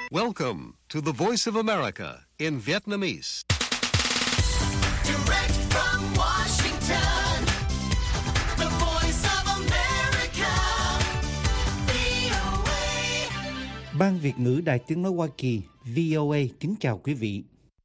Welcome to the Voice of America in Vietnamese. Direct from Washington, the Voice of America, VOA. Ban Việt ngữ Đài Tiếng nói Hoa Kỳ VOA kính chào quý vị.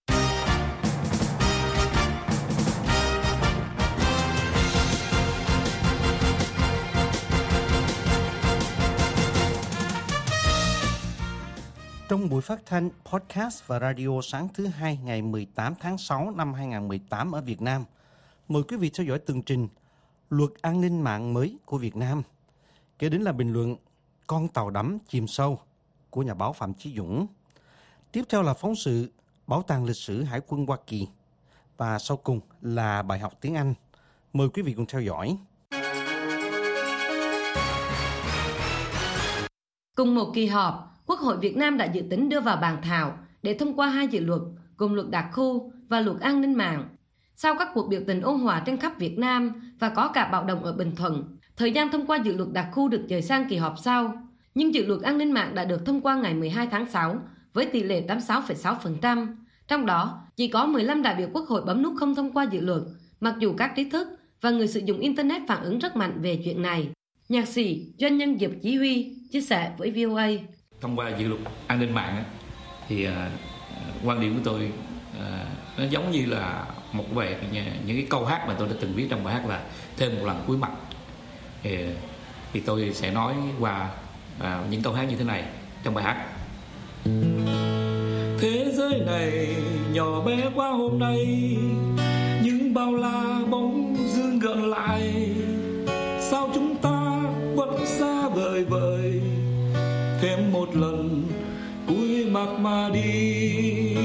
Trong buổi phát thanh, podcast và radio sáng thứ Hai ngày 18 tháng 6 năm 2018 ở Việt Nam, mời quý vị theo dõi tường trình Luật An ninh mạng mới của Việt Nam. Kế đến là bình luận Con tàu đắm chìm sâu của nhà báo Phạm Chí Dũng. Tiếp theo là phóng sự Bảo tàng lịch sử Hải quân Hoa Kỳ. Và sau cùng là bài học tiếng Anh. Mời quý vị cùng theo dõi. Cùng một kỳ họp, Quốc hội Việt Nam đã dự tính đưa vào bàn thảo để thông qua hai dự luật, gồm luật đặc khu và luật an ninh mạng. Sau các cuộc biểu tình ôn hòa trên khắp Việt Nam và có cả bạo động ở Bình Thuận, thời gian thông qua dự luật đặc khu được dời sang kỳ họp sau. Nhưng dự luật an ninh mạng đã được thông qua ngày 12 tháng 6 với tỷ lệ 86,6%. Trong đó, chỉ có 15 đại biểu Quốc hội bấm nút không thông qua dự luật, mặc dù các trí thức và người sử dụng Internet phản ứng rất mạnh về chuyện này. Nhạc sĩ, doanh nhân Diệp Chí Huy chia sẻ với VOA. Thông qua dự luật an ninh mạng thì quan điểm của tôi nó giống như là một bài những cái câu hát mà tôi đã từng viết trong bài hát là thêm một lần cuối mặt. Thì tôi sẽ nói qua những câu hát như thế này trong bài hát. Thế giới này nhỏ bé quá hôm nay, nhưng bao la bóng dương gợn lại, sao chúng ta vẫn xa vời vời, thêm một lần cuối mặt mà đi.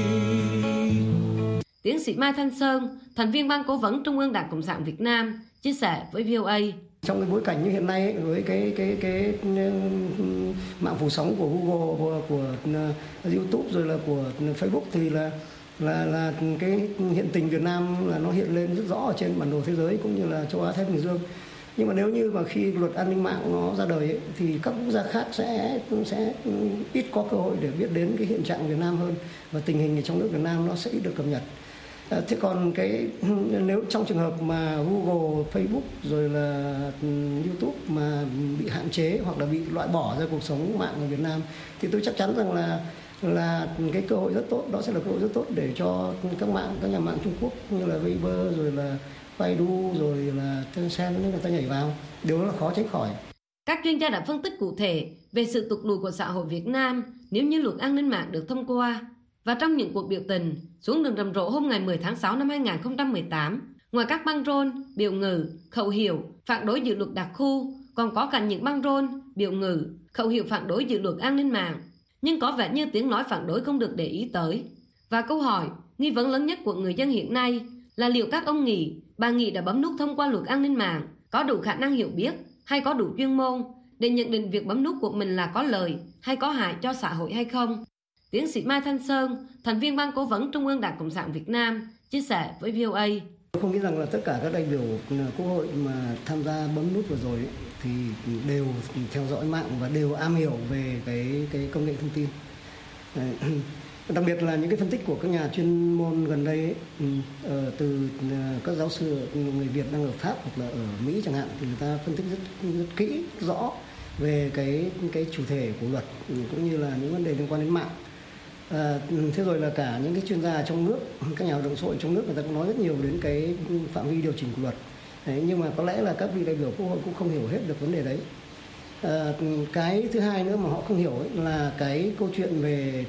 Tiến sĩ Mai Thanh Sơn, thành viên ban cố vấn Trung ương Đảng Cộng sản Việt Nam, chia sẻ với VOA. Trong cái bối cảnh như hiện nay với cái mạng phủ sóng của Google, của YouTube rồi là của Facebook thì là cái hiện tình Việt Nam là nó hiện lên rất rõ ở trên bản đồ thế giới cũng như là châu Á Thái Bình Dương. Nhưng mà nếu như mà khi luật an ninh mạng nó ra đời ấy, thì các quốc gia khác sẽ ít có cơ hội để biết đến cái hiện trạng Việt Nam hơn, và tình hình ở trong nước Việt Nam nó sẽ ít được cập nhật. Thế còn nếu trong trường hợp mà Google, Facebook rồi là YouTube mà bị hạn chế hoặc là bị loại bỏ ra cuộc sống mạng ở Việt Nam, thì tôi chắc chắn rằng là cái cơ hội rất tốt, đó sẽ là cơ hội rất tốt để cho các nhà mạng Trung Quốc như là Weibo rồi là Baidu rồi là Tencent người ta nhảy vào, điều đó là khó tránh khỏi. Các chuyên gia đã phân tích cụ thể về sự tụt lùi của xã hội Việt Nam nếu như luật an ninh mạng được thông qua. Và trong những cuộc biểu tình xuống đường rầm rộ hôm ngày 10 tháng 6 năm 2018, ngoài các băng rôn, biểu ngữ, khẩu hiệu phản đối dự luật đặc khu, còn có cả những băng rôn, biểu ngữ, khẩu hiệu phản đối dự luật an ninh mạng. Nhưng có vẻ như tiếng nói phản đối không được để ý tới. Và câu hỏi, nghi vấn lớn nhất của người dân hiện nay là liệu các ông bà Nghị đã bấm nút thông qua luật an ninh mạng có đủ khả năng hiểu biết hay có đủ chuyên môn để nhận định việc bấm nút của mình là có lợi hay có hại cho xã hội hay không. Tiến sĩ Mai Thanh Sơn, thành viên ban cố vấn Trung ương Đảng Cộng sản Việt Nam, chia sẻ với VOA. Tôi không nghĩ rằng là tất cả các đại biểu Quốc hội mà tham gia bấm nút vừa rồi thì đều theo dõi mạng và đều am hiểu về cái công nghệ thông tin. Đặc biệt là những cái phân tích của các nhà chuyên môn gần đây từ các giáo sư người Việt đang ở Pháp hoặc là ở Mỹ chẳng hạn, thì người ta phân tích rất kỹ, rõ về cái chủ thể của luật cũng như là những vấn đề liên quan đến mạng. Thế rồi là cả những cái chuyên gia trong nước, các nhà hoạt động xã hội trong nước, người ta cũng nói rất nhiều đến cái phạm vi điều chỉnh của luật. Đấy, nhưng mà có lẽ là các vị đại biểu Quốc hội cũng không hiểu hết được vấn đề đấy. Cái thứ hai nữa mà họ không hiểu ấy là cái câu chuyện về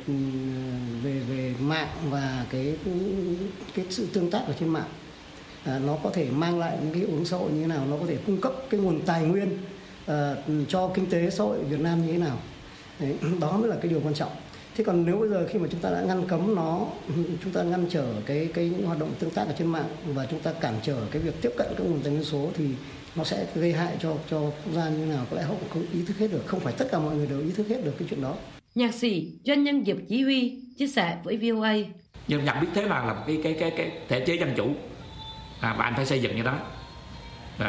mạng và cái sự tương tác ở trên mạng. Nó có thể mang lại những cái hiệu ứng xã hội như thế nào, nó có thể cung cấp cái nguồn tài nguyên cho kinh tế xã hội Việt Nam như thế nào. Đấy, đó mới là cái điều quan trọng. Thế còn nếu bây giờ khi mà chúng ta đã ngăn cấm nó, chúng ta ngăn trở cái hoạt động tương tác ở trên mạng và chúng ta cản trở cái việc tiếp cận các nguồn tài nguyên số thì nó sẽ gây hại cho quốc gia như thế nào, có lẽ họ cũng không ý thức hết được, không phải tất cả mọi người đều ý thức hết được cái chuyện đó. Nhạc sĩ, doanh nhân Diệp Chí Huy chia sẻ với VOA. Nhưng nhận biết thế là một cái thể chế dân chủ mà anh phải xây dựng như đó.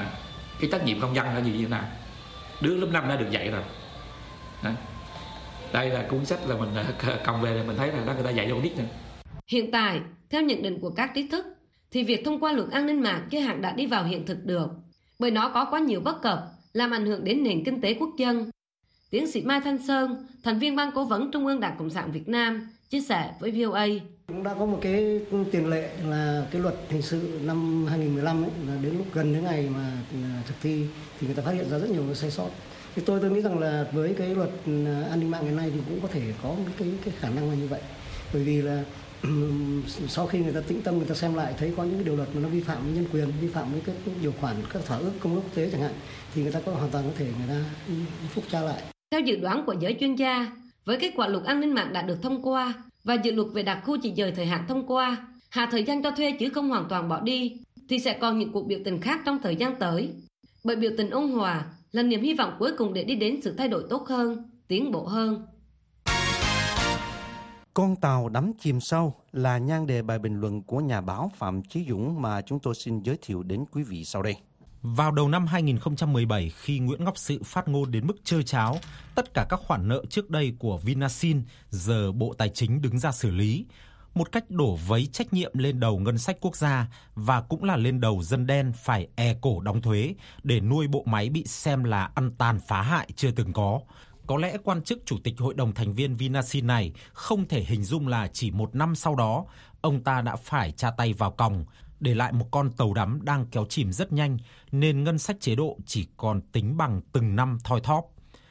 Cái trách nhiệm công dân là gì như thế nào? Đứa lớp 5 đã được dạy rồi. Đây là cuốn sách là mình cầm về thì mình thấy là đó người ta dạy cho con nít nữa. Hiện tại, theo nhận định của các trí thức, thì việc thông qua luật an ninh mạng chưa hẳn đã đi vào hiện thực được, bởi nó có quá nhiều bất cập, làm ảnh hưởng đến nền kinh tế quốc dân. Tiến sĩ Mai Thanh Sơn, thành viên Ban Cố vấn Trung ương Đảng Cộng sản Việt Nam, chia sẻ với VOA. Cũng đã có một cái tiền lệ là cái luật hình sự năm 2015 ấy, là đến lúc gần đến ngày mà thực thi thì người ta phát hiện ra rất nhiều cái sai sót. Thì tôi nghĩ rằng là với cái luật an ninh mạng ngày nay thì cũng có thể có cái khả năng là như vậy. Bởi vì là sau khi người ta tĩnh tâm, người ta xem lại thấy có những cái điều luật mà nó vi phạm nhân quyền, vi phạm với cái điều khoản các thỏa ước công ước quốc tế chẳng hạn, thì người ta có hoàn toàn có thể người ta phúc tra lại. Theo dự đoán của giới chuyên gia, với kết quả luật an ninh mạng đã được thông qua và dự luật về đặc khu chỉ dời thời hạn thông qua, hạ thời gian cho thuê chứ không hoàn toàn bỏ đi, thì sẽ còn những cuộc biểu tình khác trong thời gian tới. Bởi biểu tình ôn hòa là niềm hy vọng cuối cùng để đi đến sự thay đổi tốt hơn, tiến bộ hơn. Con tàu đắm chìm sâu là nhan đề bài bình luận của nhà báo Phạm Chí Dũng mà chúng tôi xin giới thiệu đến quý vị sau đây. Vào đầu năm 2017, khi Nguyễn Ngọc Sự phát ngôn đến mức trơ tráo, tất cả các khoản nợ trước đây của Vinasin giờ Bộ Tài chính đứng ra xử lý, một cách đổ vấy trách nhiệm lên đầu ngân sách quốc gia và cũng là lên đầu dân đen phải cổ đóng thuế để nuôi bộ máy bị xem là ăn tàn phá hại chưa từng có. Có lẽ quan chức chủ tịch hội đồng thành viên Vinasin này không thể hình dung là chỉ một năm sau đó, ông ta đã phải tra tay vào còng, để lại một con tàu đắm đang kéo chìm rất nhanh, nên ngân sách chế độ chỉ còn tính bằng từng năm thoi thóp.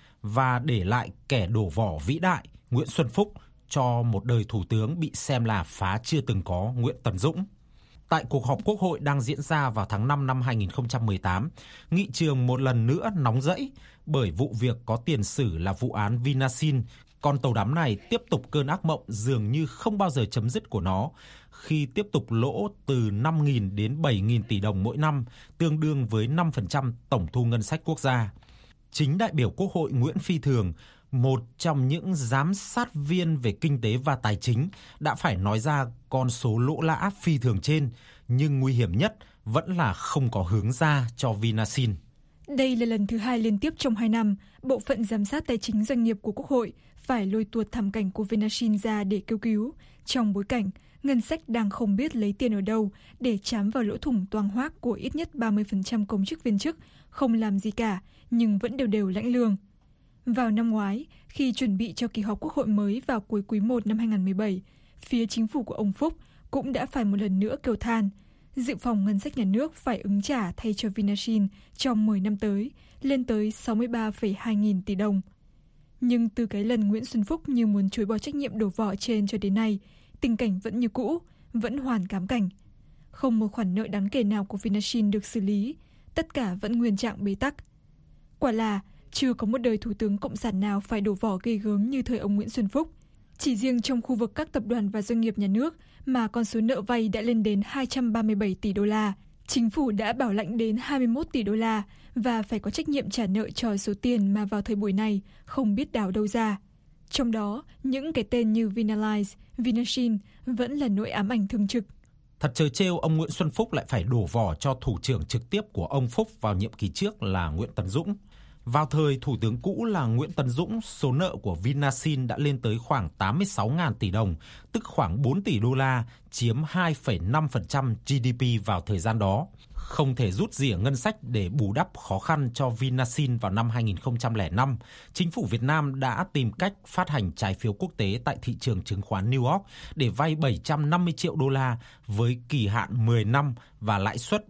Và để lại kẻ đổ vỏ vĩ đại Nguyễn Xuân Phúc cho một đời thủ tướng bị xem là phá chưa từng có Nguyễn Tấn Dũng. Tại cuộc họp Quốc hội đang diễn ra vào tháng 5 năm 2018, nghị trường một lần nữa nóng rẫy bởi vụ việc có tiền sử là vụ án Vinasin. Con tàu đắm này tiếp tục cơn ác mộng dường như không bao giờ chấm dứt của nó, khi tiếp tục lỗ từ 5.000 đến 7.000 tỷ đồng mỗi năm, tương đương với 5% tổng thu ngân sách quốc gia. Chính đại biểu Quốc hội Nguyễn Phi Thường, một trong những giám sát viên về kinh tế và tài chính, đã phải nói ra con số lỗ lã phi thường trên, nhưng nguy hiểm nhất vẫn là không có hướng ra cho Vinasin. Đây là lần thứ 2 liên tiếp trong 2 năm, Bộ phận Giám sát Tài chính Doanh nghiệp của Quốc hội phải lôi tuột thảm cảnh của Vinasin ra để kêu cứu, trong bối cảnh ngân sách đang không biết lấy tiền ở đâu để trám vào lỗ thủng toang hoác của ít nhất 30% công chức viên chức không làm gì cả nhưng vẫn đều lãnh lương. Vào năm ngoái, khi chuẩn bị cho kỳ họp Quốc hội mới vào cuối quý 1 năm 2017, phía chính phủ của ông Phúc cũng đã phải một lần nữa kêu than dự phòng ngân sách nhà nước phải ứng trả thay cho Vinasin trong 10 năm tới, lên tới 63,2 nghìn tỷ đồng. Nhưng từ cái lần Nguyễn Xuân Phúc như muốn chối bỏ trách nhiệm đổ vỏ trên cho đến nay, tình cảnh vẫn như cũ, vẫn hoàn cám cảnh. Không một khoản nợ đáng kể nào của Vinasin được xử lý, tất cả vẫn nguyên trạng bế tắc. Quả là chưa có một đời thủ tướng cộng sản nào phải đổ vỏ ghê gớm như thời ông Nguyễn Xuân Phúc. Chỉ riêng trong khu vực các tập đoàn và doanh nghiệp nhà nước mà con số nợ vay đã lên đến 237 tỷ đô la. Chính phủ đã bảo lãnh đến 21 tỷ đô la và phải có trách nhiệm trả nợ cho số tiền mà vào thời buổi này không biết đào đâu ra. Trong đó, những cái tên như Vinalize, Vinasin vẫn là nỗi ám ảnh thường trực. Thật trớ trêu, ông Nguyễn Xuân Phúc lại phải đổ vỏ cho thủ trưởng trực tiếp của ông Phúc vào nhiệm kỳ trước là Nguyễn Tấn Dũng. Vào thời thủ tướng cũ là Nguyễn Tấn Dũng, số nợ của Vinasin đã lên tới khoảng 86.000 tỷ đồng, tức khoảng 4 tỷ đô la, chiếm 2,5% GDP vào thời gian đó. Không thể rút rỉa ngân sách để bù đắp khó khăn cho Vinasin vào năm 2005, chính phủ Việt Nam đã tìm cách phát hành trái phiếu quốc tế tại thị trường chứng khoán New York để vay 750 triệu đô la với kỳ hạn 10 năm và lãi suất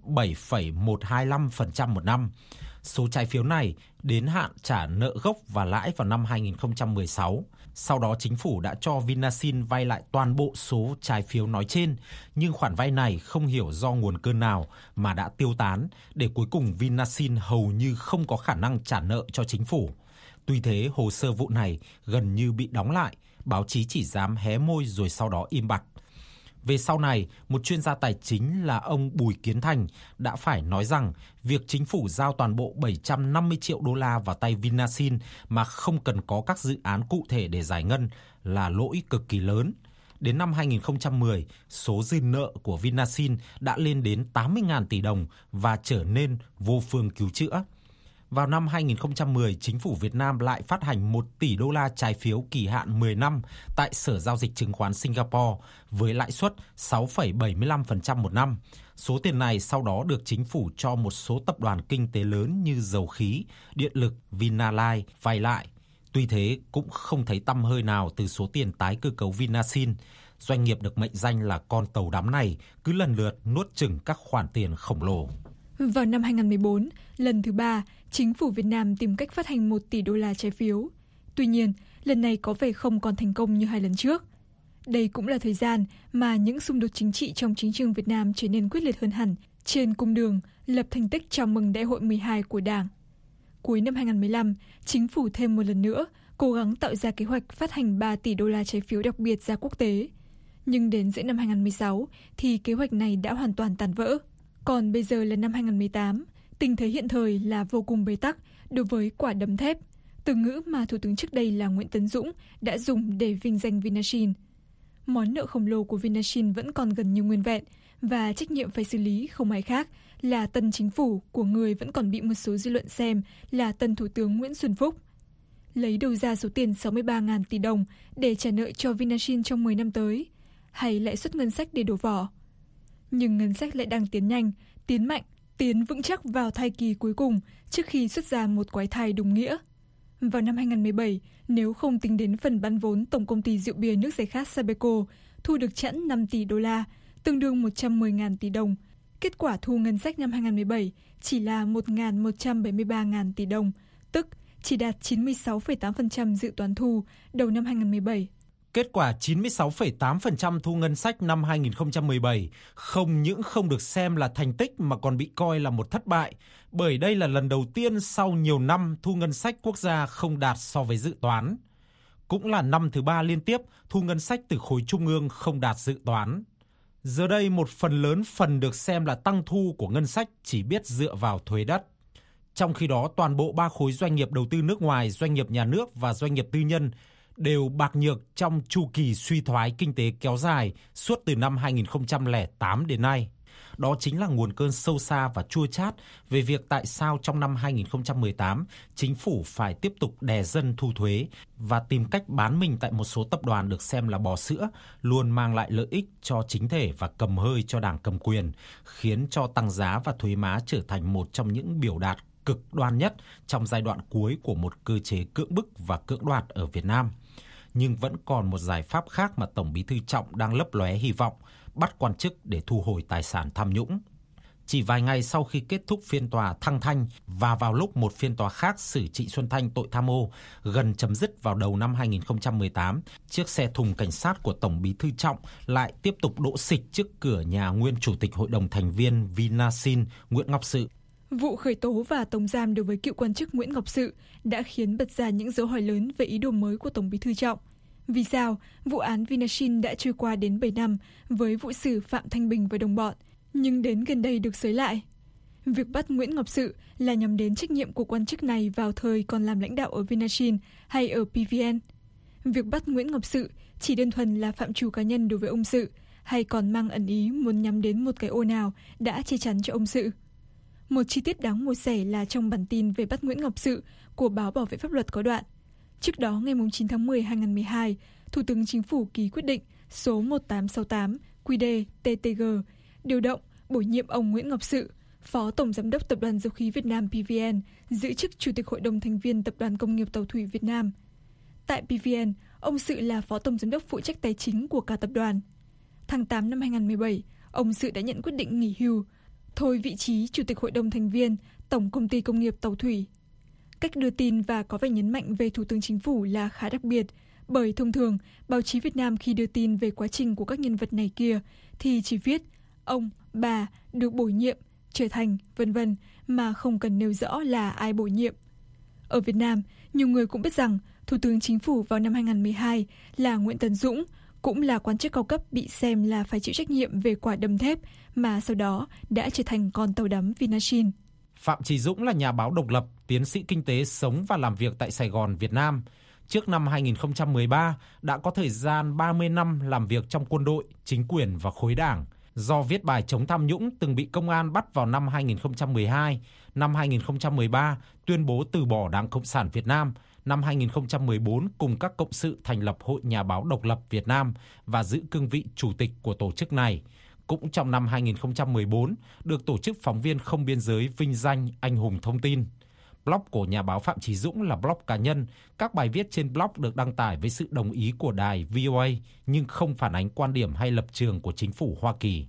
7,125% một năm. Số trái phiếu này đến hạn trả nợ gốc và lãi vào năm 2016. Sau đó chính phủ đã cho Vinasin vay lại toàn bộ số trái phiếu nói trên, nhưng khoản vay này không hiểu do nguồn cơn nào mà đã tiêu tán, để cuối cùng Vinasin hầu như không có khả năng trả nợ cho chính phủ. Tuy thế, hồ sơ vụ này gần như bị đóng lại, báo chí chỉ dám hé môi rồi sau đó im bặt. Về sau này, một chuyên gia tài chính là ông Bùi Kiến Thành đã phải nói rằng việc chính phủ giao toàn bộ 750 triệu đô la vào tay Vinasin mà không cần có các dự án cụ thể để giải ngân là lỗi cực kỳ lớn. Đến năm 2010, số dư nợ của Vinasin đã lên đến 80.000 tỷ đồng và trở nên vô phương cứu chữa. Vào năm 2010, chính phủ Việt Nam lại phát hành 1 tỷ đô la trái phiếu kỳ hạn 10 năm tại Sở Giao dịch Chứng khoán Singapore với lãi suất 6,75% một năm. Số tiền này sau đó được chính phủ cho một số tập đoàn kinh tế lớn như dầu khí, điện lực, Vinalines vay lại. Tuy thế, cũng không thấy tăm hơi nào từ số tiền tái cơ cấu Vinasin. Doanh nghiệp được mệnh danh là con tàu đắm này cứ lần lượt nuốt chửng các khoản tiền khổng lồ. Vào năm 2014, lần thứ 3, chính phủ Việt Nam tìm cách phát hành 1 tỷ đô la trái phiếu. Tuy nhiên, lần này có vẻ không còn thành công như 2 lần trước. Đây cũng là thời gian mà những xung đột chính trị trong chính trường Việt Nam trở nên quyết liệt hơn hẳn trên cung đường lập thành tích chào mừng Đại hội 12 của Đảng. Cuối năm 2015, chính phủ thêm một lần nữa cố gắng tạo ra kế hoạch phát hành 3 tỷ đô la trái phiếu đặc biệt ra quốc tế. Nhưng đến giữa năm 2016 thì kế hoạch này đã hoàn toàn tan vỡ. Còn bây giờ là năm 2018, tình thế hiện thời là vô cùng bế tắc đối với quả đấm thép, từ ngữ mà Thủ tướng trước đây là Nguyễn Tấn Dũng đã dùng để vinh danh Vinasin. Món nợ khổng lồ của Vinasin vẫn còn gần như nguyên vẹn và trách nhiệm phải xử lý không ai khác là tân chính phủ của người vẫn còn bị một số dư luận xem là tân Thủ tướng Nguyễn Xuân Phúc. Lấy đâu ra số tiền 63.000 tỷ đồng để trả nợ cho Vinasin trong 10 năm tới, hay lại xuất ngân sách để đổ vỏ? Nhưng ngân sách lại đang tiến nhanh, tiến mạnh, tiến vững chắc vào thai kỳ cuối cùng trước khi xuất ra một quái thai đúng nghĩa. Vào năm 2017, nếu không tính đến phần bán vốn tổng công ty rượu bia nước giải khát Sabeco thu được chẵn 5 tỷ đô la, tương đương 110.000 tỷ đồng. Kết quả thu ngân sách năm 2017 chỉ là 1.173.000 tỷ đồng, tức chỉ đạt 96,8% dự toán thu đầu năm 2017. Kết quả 96,8% thu ngân sách năm 2017 không những không được xem là thành tích mà còn bị coi là một thất bại, bởi đây là lần đầu tiên sau nhiều năm thu ngân sách quốc gia không đạt so với dự toán. Cũng là năm thứ 3 liên tiếp thu ngân sách từ khối trung ương không đạt dự toán. Giờ đây một phần lớn phần được xem là tăng thu của ngân sách chỉ biết dựa vào thuế đất. Trong khi đó toàn bộ 3 khối doanh nghiệp đầu tư nước ngoài, doanh nghiệp nhà nước và doanh nghiệp tư nhân đều bạc nhược trong chu kỳ suy thoái kinh tế kéo dài suốt từ năm 2008 đến nay. Đó chính là nguồn cơn sâu xa và chua chát về việc tại sao trong năm 2018 chính phủ phải tiếp tục đè dân thu thuế và tìm cách bán mình tại một số tập đoàn được xem là bò sữa, luôn mang lại lợi ích cho chính thể và cầm hơi cho đảng cầm quyền, khiến cho tăng giá và thuế má trở thành một trong những biểu đạt cực đoan nhất trong giai đoạn cuối của một cơ chế cưỡng bức và cưỡng đoạt ở Việt Nam. Nhưng vẫn còn một giải pháp khác mà Tổng Bí thư Trọng đang lấp lóe hy vọng, bắt quan chức để thu hồi tài sản tham nhũng. Chỉ vài ngày sau khi kết thúc phiên tòa Thăng Thanh và vào lúc một phiên tòa khác xử Trịnh Xuân Thanh tội tham ô gần chấm dứt vào đầu năm 2018, chiếc xe thùng cảnh sát của Tổng Bí thư Trọng lại tiếp tục đỗ xịch trước cửa nhà nguyên Chủ tịch Hội đồng thành viên Vinasin Nguyễn Ngọc Sự. Vụ khởi tố và tống giam đối với cựu quan chức Nguyễn Ngọc Sự đã khiến bật ra những dấu hỏi lớn về ý đồ mới của Tổng Bí thư Trọng. Vì sao vụ án Vinasin đã trôi qua đến 7 năm với vụ xử Phạm Thanh Bình và đồng bọn, nhưng đến gần đây được xới lại? Việc bắt Nguyễn Ngọc Sự là nhằm đến trách nhiệm của quan chức này vào thời còn làm lãnh đạo ở Vinasin hay ở PVN? Việc bắt Nguyễn Ngọc Sự chỉ đơn thuần là phạm trù cá nhân đối với ông Sự, hay còn mang ẩn ý muốn nhắm đến một cái ô nào đã che chắn cho ông Sự? Một chi tiết đáng mổ xẻ là trong bản tin về bắt Nguyễn Ngọc Sự của báo Bảo vệ pháp luật có đoạn. Trước đó, ngày 9 tháng 10 2012, Thủ tướng Chính phủ ký quyết định số 1868 QĐ-TTG điều động, bổ nhiệm ông Nguyễn Ngọc Sự, Phó Tổng Giám đốc Tập đoàn Dầu khí Việt Nam PVN, giữ chức Chủ tịch Hội đồng thành viên Tập đoàn Công nghiệp Tàu thủy Việt Nam. Tại PVN, ông Sự là Phó Tổng Giám đốc phụ trách tài chính của cả tập đoàn. Tháng 8 năm 2017, ông Sự đã nhận quyết định nghỉ hưu, thôi vị trí Chủ tịch Hội đồng thành viên Tổng Công ty Công nghiệp Tàu thủy. Cách đưa tin và có vẻ nhấn mạnh về Thủ tướng Chính phủ là khá đặc biệt, bởi thông thường báo chí Việt Nam khi đưa tin về quá trình của các nhân vật này kia thì chỉ viết ông, bà được bổ nhiệm, trở thành, vân vân mà không cần nêu rõ là ai bổ nhiệm. Ở Việt Nam, nhiều người cũng biết rằng Thủ tướng Chính phủ vào năm 2012 là Nguyễn Tấn Dũng, cũng là quan chức cao cấp bị xem là phải chịu trách nhiệm về quả đấm thép mà sau đó đã trở thành con tàu đắm Vinasin. Phạm Chí Dũng là nhà báo độc lập, tiến sĩ kinh tế, sống và làm việc tại Sài Gòn, Việt Nam. Trước năm 2013, đã có thời gian 30 năm làm việc trong quân đội, chính quyền và khối đảng. do viết bài chống tham nhũng từng bị công an bắt vào năm 2012, năm 2013 tuyên bố từ bỏ Đảng Cộng sản Việt Nam, năm 2014 cùng các cộng sự thành lập Hội Nhà báo Độc lập Việt Nam và giữ cương vị chủ tịch của tổ chức này. Cũng trong năm 2014, được tổ chức Phóng viên Không Biên giới vinh danh Anh hùng thông tin. Blog của nhà báo Phạm Chí Dũng là blog cá nhân. Các bài viết trên blog được đăng tải với sự đồng ý của đài VOA, nhưng không phản ánh quan điểm hay lập trường của chính phủ Hoa Kỳ.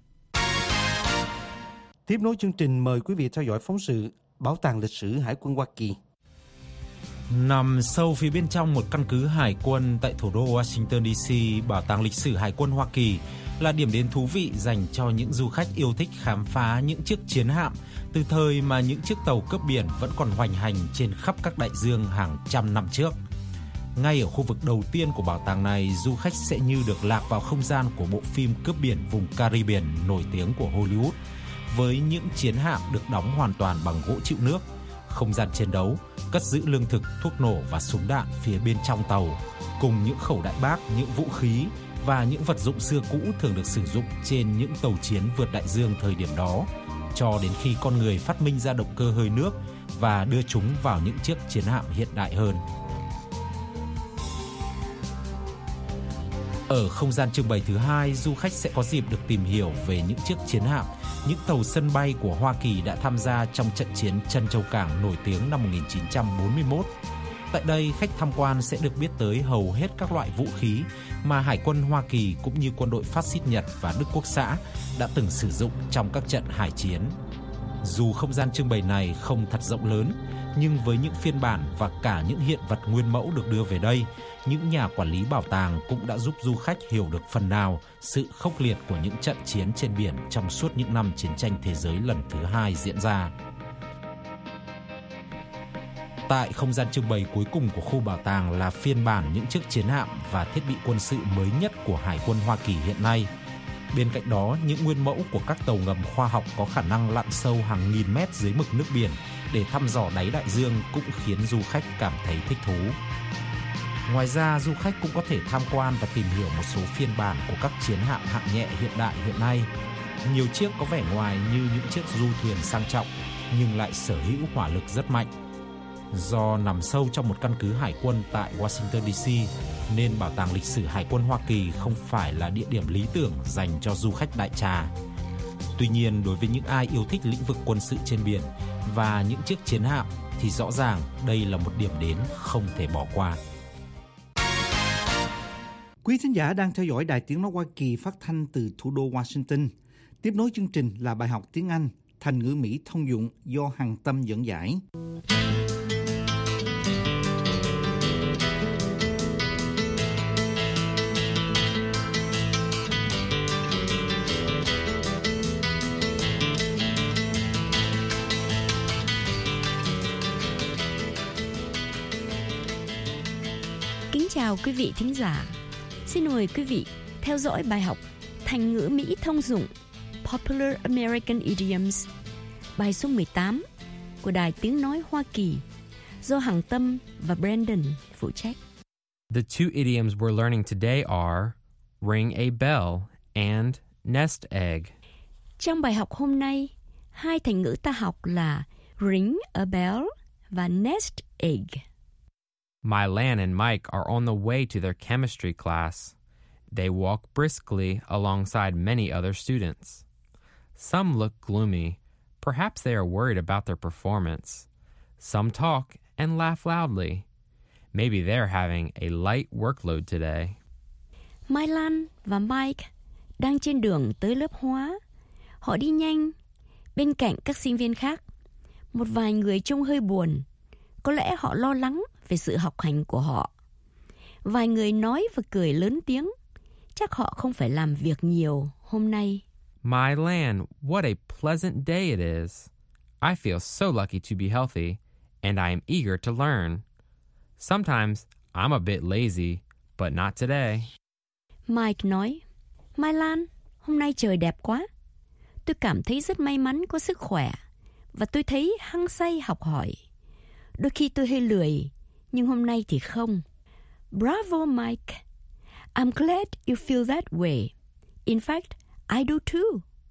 Tiếp nối chương trình, mời quý vị theo dõi phóng sự Bảo tàng lịch sử Hải quân Hoa Kỳ. Nằm sâu phía bên trong một căn cứ hải quân tại thủ đô Washington DC, Bảo tàng lịch sử Hải quân Hoa Kỳ là điểm đến thú vị dành cho những du khách yêu thích khám phá những chiếc chiến hạm từ thời mà những chiếc tàu cướp biển vẫn còn hoành hành trên khắp các đại dương hàng trăm năm trước. Ngay ở khu vực đầu tiên của bảo tàng này, du khách sẽ như được lạc vào không gian của bộ phim cướp biển vùng Caribbean nổi tiếng của Hollywood, với những chiến hạm được đóng hoàn toàn bằng gỗ chịu nước, không gian chiến đấu, cất giữ lương thực, thuốc nổ và súng đạn phía bên trong tàu, cùng những khẩu đại bác, những vũ khí và những vật dụng xưa cũ thường được sử dụng trên những tàu chiến vượt đại dương thời điểm đó, cho đến khi con người phát minh ra động cơ hơi nước và đưa chúng vào những chiếc chiến hạm hiện đại hơn. Ở không gian trưng bày thứ hai, du khách sẽ có dịp được tìm hiểu về những chiếc chiến hạm, những tàu sân bay của Hoa Kỳ đã tham gia trong trận chiến Trân Châu Cảng nổi tiếng năm 1941. Tại đây, khách tham quan sẽ được biết tới hầu hết các loại vũ khí mà Hải quân Hoa Kỳ cũng như quân đội phát xít Nhật và Đức Quốc xã đã từng sử dụng trong các trận hải chiến. Dù không gian trưng bày này không thật rộng lớn, nhưng với những phiên bản và cả những hiện vật nguyên mẫu được đưa về đây, những nhà quản lý bảo tàng cũng đã giúp du khách hiểu được phần nào sự khốc liệt của những trận chiến trên biển trong suốt những năm chiến tranh thế giới lần thứ hai diễn ra. Tại không gian trưng bày cuối cùng của khu bảo tàng là phiên bản những chiếc chiến hạm và thiết bị quân sự mới nhất của Hải quân Hoa Kỳ hiện nay. Bên cạnh đó, những nguyên mẫu của các tàu ngầm khoa học có khả năng lặn sâu hàng nghìn mét dưới mực nước biển để thăm dò đáy đại dương cũng khiến du khách cảm thấy thích thú. Ngoài ra, du khách cũng có thể tham quan và tìm hiểu một số phiên bản của các chiến hạm hạng nhẹ hiện đại hiện nay. Nhiều chiếc có vẻ ngoài như những chiếc du thuyền sang trọng, nhưng lại sở hữu hỏa lực rất mạnh. Do nằm sâu trong một căn cứ hải quân tại Washington DC, nên Bảo tàng lịch sử Hải quân Hoa Kỳ không phải là địa điểm lý tưởng dành cho du khách đại trà. Tuy nhiên, đối với những ai yêu thích lĩnh vực quân sự trên biển và những chiếc chiến hạm thì rõ ràng đây là một điểm đến không thể bỏ qua. Quý thính giả đang theo dõi Đài Tiếng nói Hoa Kỳ phát thanh từ thủ đô Washington. Tiếp nối chương trình là bài học tiếng Anh, thành ngữ Mỹ thông dụng do Hằng Tâm dẫn giải. Kính chào quý vị thính giả. Xin mời quý vị theo dõi bài học thành ngữ Mỹ thông dụng Popular American Idioms, bài số 18 của Đài Tiếng nói Hoa Kỳ do Hằng Tâm và Brandon phụ trách. The two idioms we're learning today are ring a bell and nest egg. Trong bài học hôm nay, hai thành ngữ ta học là ring a bell và nest egg. Mylan and Mike are on the way to their chemistry class. They walk briskly alongside many other students. Some look gloomy. Perhaps they are worried about their performance. Some talk and laugh loudly. Maybe they're having a light workload today. Mylan và Mike đang trên đường tới lớp hóa. Họ đi nhanh bên cạnh các sinh viên khác. Một vài người trông hơi buồn. Có lẽ họ lo lắng về sự học hành của họ. Vài người nói và cười lớn tiếng. Chắc họ không phải làm việc nhiều hôm nay. My land, what a pleasant day it is. I feel so lucky to be healthy, and I am eager to learn. Sometimes I'm a bit lazy, but not today. Mike nói, My Lan, hôm nay trời đẹp quá. Tôi cảm thấy rất may mắn có sức khỏe, và tôi thấy hăng say học hỏi. Đôi khi tôi hơi lười, nhưng hôm nay thì không. Bravo, Mike. I'm glad you feel that way. In fact, I do too.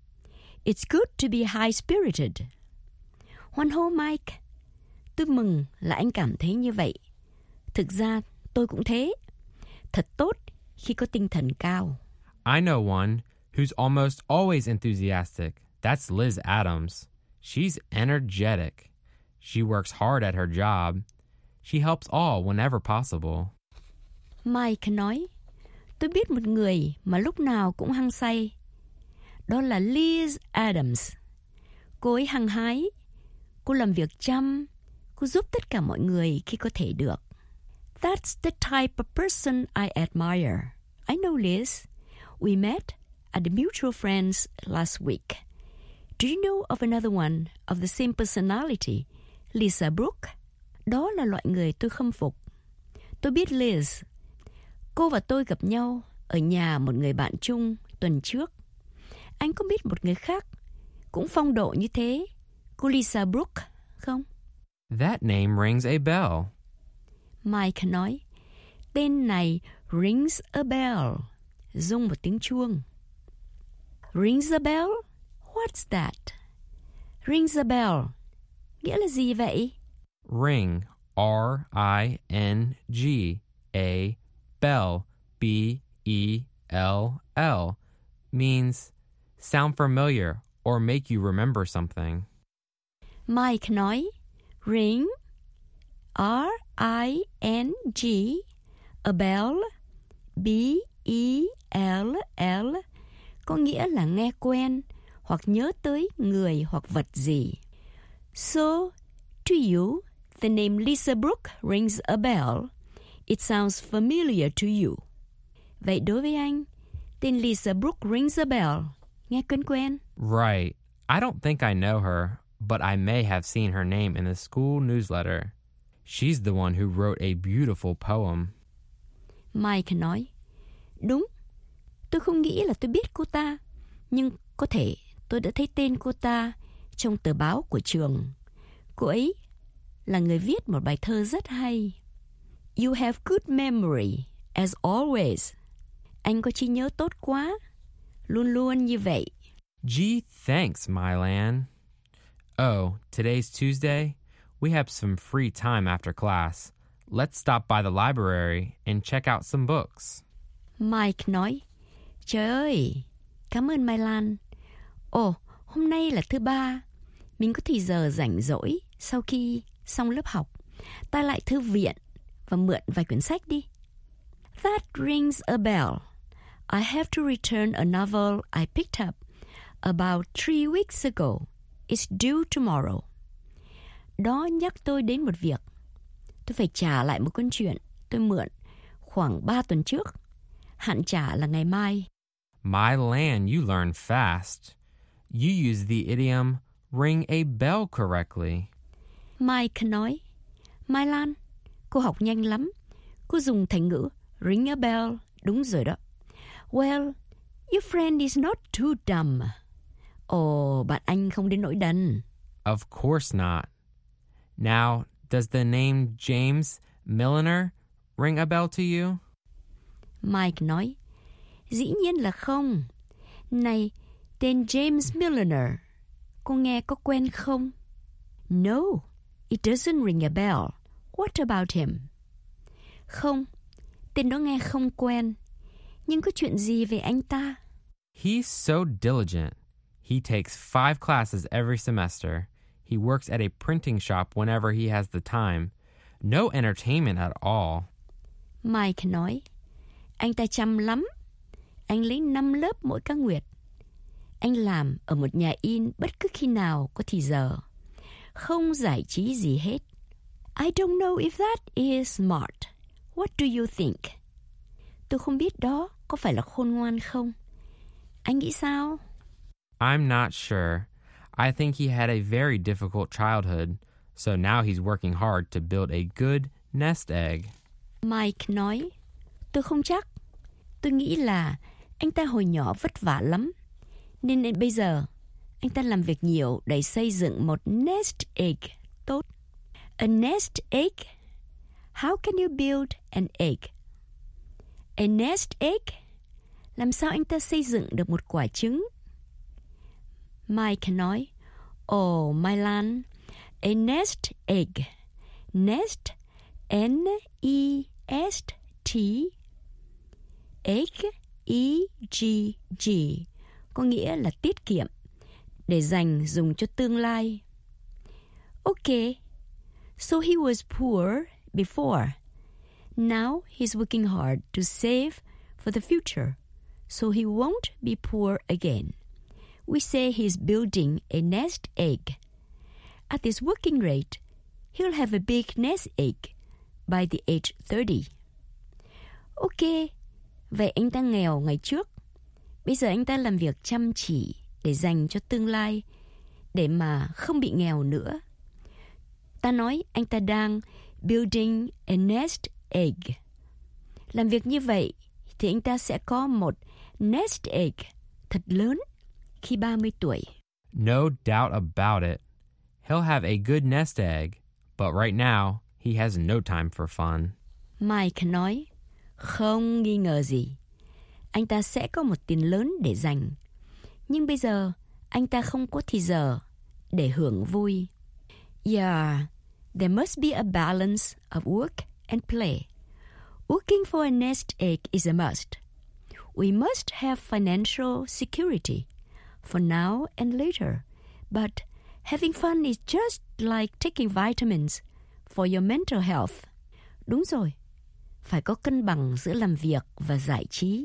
It's good to be high-spirited. Hoan hô Mike. Tôi mừng là anh cảm thấy như vậy. Thực ra tôi cũng thế. Thật tốt khi có tinh thần cao. I know one who's almost always enthusiastic. That's Liz Adams. She's energetic. She works hard at her job. She helps all whenever possible. Mike nói, tôi biết một người mà lúc nào cũng hăng say. Đó là Liz Adams. Cô ấy hăng hái. Cô làm việc chăm. Cô giúp tất cả mọi người khi có thể được. That's the type of person I admire. I know Liz. We met at the mutual friends last week. Do you know of another one of the same personality, Lisa Brooke? Đó là loại người tôi khâm phục. Tôi biết Liz. Cô và tôi gặp nhau ở nhà một người bạn chung tuần trước. Anh có biết một người khác cũng phong độ như thế, cô Lisa Brooke không? That name rings a bell. Mike nói, tên này rings a bell, rung một tiếng chuông. Rings a bell? What's that? Rings a bell, nghĩa là gì vậy? Ring, R-I-N-G, a bell, B-E-L-L, means sound familiar or make you remember something. Mike nói, ring, R-I-N-G, a bell, B-E-L-L, có nghĩa là nghe quen hoặc nhớ tới người hoặc vật gì. So, to you, the name Lisa Brooke rings a bell. It sounds familiar to you. Vậy đối với anh, tên Lisa Brooke rings a bell. Nghe quen quen. Right. I don't think I know her, but I may have seen her name in the school newsletter. She's the one who wrote a beautiful poem. Mike nói, đúng, tôi không nghĩ là tôi biết cô ta, nhưng có thể tôi đã thấy tên cô ta trong tờ báo của trường. Cô ấy là người viết một bài thơ rất hay. You have good memory, as always. Anh có trí nhớ tốt quá, luôn luôn như vậy. Gee, thanks, Mylan. Oh, today's Tuesday. We have some free time after class. Let's stop by the library and check out some books. Mike nói, trời ơi, cảm ơn Mai Lan. Ồ, hôm nay là thứ ba. Mình có thì giờ rảnh rỗi sau khi xong lớp học. Ta lại thư viện và mượn vài quyển sách đi. That rings a bell. I have to return a novel I picked up about 3 weeks ago. It's due tomorrow. Đó nhắc tôi đến một việc. Tôi phải trả lại một cuốn truyện tôi mượn khoảng 3 tuần trước. Hạn trả là ngày mai. Mylan, you learn fast. You use the idiom ring a bell correctly. Mike nói, Mai Lan, cô học nhanh lắm. Cô dùng thành ngữ ring a bell, đúng rồi đó. Well, your friend is not too dumb. Ồ, bạn anh không đến nỗi đần. Of course not. Now, does the name James Milliner ring a bell to you? Mike nói, dĩ nhiên là không. Này, tên James Milliner, cô nghe có quen không? No, it doesn't ring a bell. What about him? Không, tên đó nghe không quen. Nhưng có chuyện gì về anh ta? He's so diligent. He takes 5 classes every semester. He works at a printing shop whenever he has the time. No entertainment at all. Mike nói, anh ta chăm lắm. Anh lấy 5 lớp mỗi các nguyệt. Anh làm ở một nhà in bất cứ khi nào có thì giờ. Không giải trí gì hết. I don't know if that is smart. What do you think? Tôi không biết đó có phải là khôn ngoan không? Anh nghĩ sao? I'm not sure. I think he had a very difficult childhood, so now he's working hard to build a good nest egg. Mike nói, tôi không chắc. Tôi nghĩ là anh ta hồi nhỏ vất vả lắm, nên đến bây giờ anh ta làm việc nhiều để xây dựng một nest egg tốt. A nest egg? How can you build an egg? A nest egg? Làm sao anh ta xây dựng được một quả trứng? Mike nói, Oh, my Lan, a nest egg. Nest, N-E-S-T, egg, E-G-G, có nghĩa là tiết kiệm, để dành dùng cho tương lai. Okay, so he was poor before. Now he's working hard to save for the future, so he won't be poor again. We say he's building a nest egg. At this working rate, he'll have a big nest egg by the age 30. Ok, vậy anh ta nghèo ngày trước. Bây giờ anh ta làm việc chăm chỉ để dành cho tương lai, để mà không bị nghèo nữa. Ta nói anh ta đang building a nest egg. Làm việc như vậy thì anh ta sẽ có một nest egg thật lớn khi 30 tuổi. No doubt about it. He'll have a good nest egg, but right now he has no time for fun. Mike nói, không nghi ngờ gì. Anh ta sẽ có một tiền lớn để dành. Nhưng bây giờ anh ta không có thì giờ để hưởng vui. Yeah, there must be a balance of work and play. Working for a nest egg is a must. We must have financial security for now and later. But having fun is just like taking vitamins for your mental health. Đúng rồi, phải có cân bằng giữa làm việc và giải trí.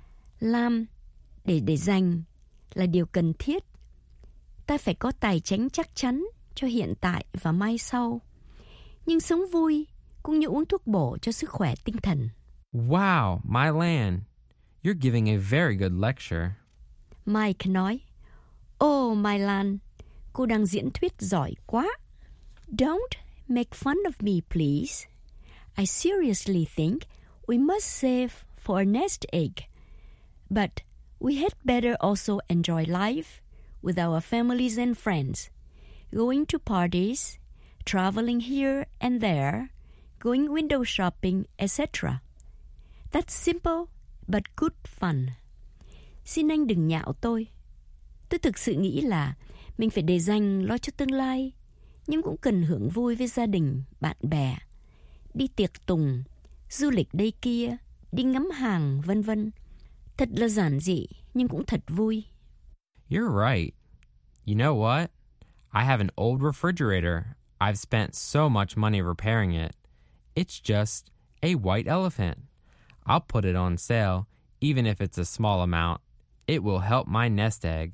Làm để dành là điều cần thiết. Ta phải có tài chính chắc chắn cho hiện tại và mai sau. Nhưng sống vui cũng như uống thuốc bổ cho sức khỏe tinh thần. Wow, my Lan, you're giving a very good lecture. Mike nói, Oh, my Lan, cô đang diễn thuyết giỏi quá. Don't make fun of me, please. I seriously think we must save for a nest egg. But we had better also enjoy life with our families and friends, going to parties, traveling here and there, going window shopping, etc. That's simple but good fun. Xin anh đừng nhạo tôi. Tôi thực sự nghĩ là mình phải để dành lo cho tương lai, nhưng cũng cần hưởng vui với gia đình, bạn bè, đi tiệc tùng, du lịch đây kia, đi ngắm hàng, vân vân. Thật là giản dị, nhưng cũng thật vui. You're right. You know what? I have an old refrigerator. I've spent so much money repairing it. It's just a white elephant. I'll put it on sale, even if it's a small amount. It will help my nest egg.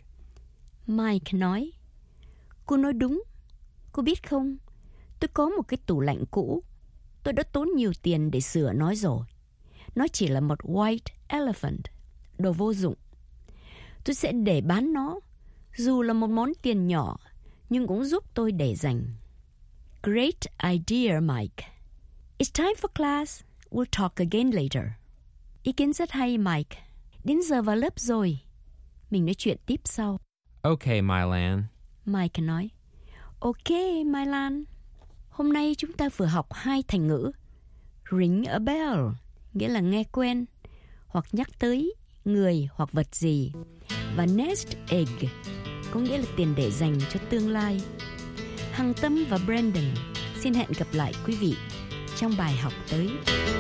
Mike nói, cô nói đúng. Cô biết không, tôi có một cái tủ lạnh cũ. Tôi đã tốn nhiều tiền để sửa nó rồi. Nó chỉ là một white elephant, đồ vô dụng. Tôi sẽ để bán nó, dù là một món tiền nhỏ, nhưng cũng giúp tôi để dành. Great idea, Mike. It's time for class. We'll talk again later. Ý kiến rất hay, Mike. Đến giờ vào lớp rồi. Mình nói chuyện tiếp sau. Okay, my Lan. Mike nói, Ok, my Lan. Hôm nay chúng ta vừa học 2 thành ngữ. Ring a bell, nghĩa là nghe quen, hoặc nhắc tới người hoặc vật gì. Và nest egg, có nghĩa là tiền để dành cho tương lai. Hằng Tâm và Brandon xin hẹn gặp lại quý vị trong bài học tới.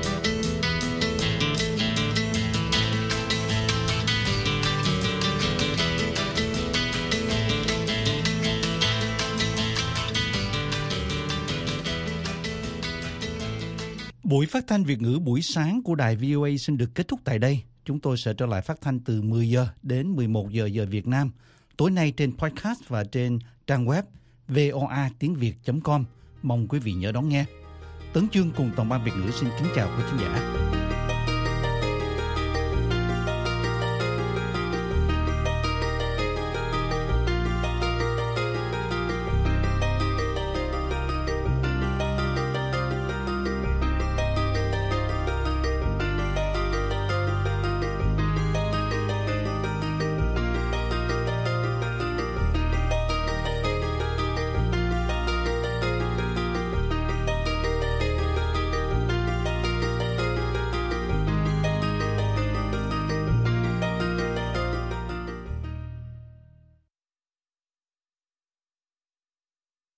Buổi phát thanh Việt ngữ buổi sáng của đài VOA xin được kết thúc tại đây. Chúng tôi sẽ trở lại phát thanh từ 10 giờ đến 11 giờ giờ Việt Nam. Tối nay trên podcast và trên trang web voatiengviet.com. Mong quý vị nhớ đón nghe. Tấn Chương cùng toàn ban Việt ngữ xin kính chào quý khán giả.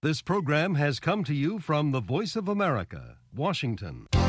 This program has come to you from the Voice of America, Washington.